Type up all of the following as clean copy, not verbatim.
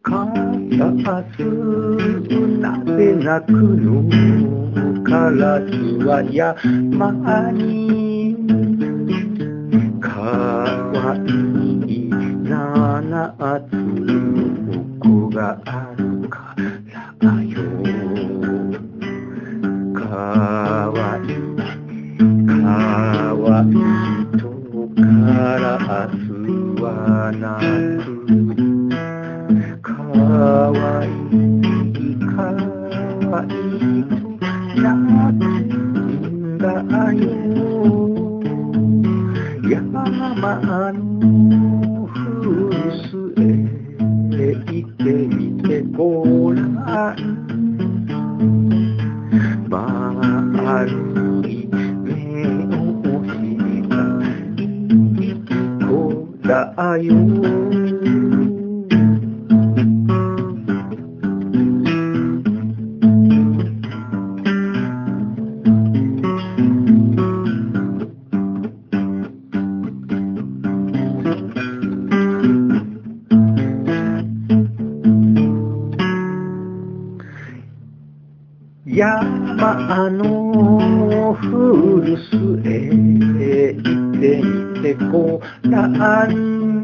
カラスなぜ鳴くの？カラスは山にかわいい7つの子があるからよ。かわいいかわいいとカラスは鳴く。かわいいかわいいと鳴くんだよ。山の古巣へ行ってみてごらん。丸い目をしたいい子だよ。山の古巣へ行ってみてごらん。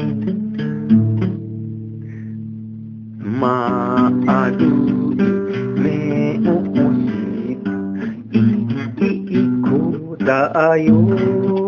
丸い目をしたいい子だよ。